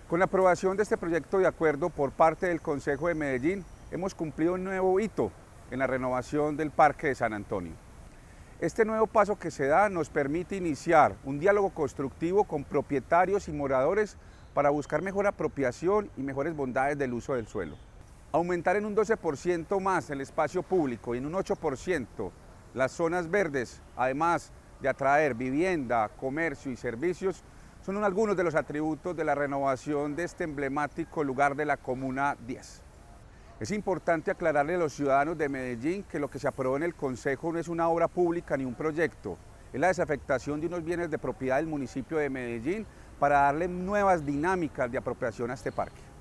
Con la aprobación de este proyecto de acuerdo por parte del Consejo de Medellín, hemos cumplido un nuevo hito en la renovación del Parque de San Antonio. Este nuevo paso que se da nos permite iniciar un diálogo constructivo con propietarios y moradores para buscar mejor apropiación y mejores bondades del uso del suelo. Aumentar en un 12% más el espacio público y en un 8% las zonas verdes, además de atraer vivienda, comercio y servicios, son algunos de los atributos de la renovación de este emblemático lugar de la Comuna 10. Es importante aclararle a los ciudadanos de Medellín que lo que se aprobó en el Consejo no es una obra pública ni un proyecto, es la desafectación de unos bienes de propiedad del municipio de Medellín para darle nuevas dinámicas de apropiación a este parque.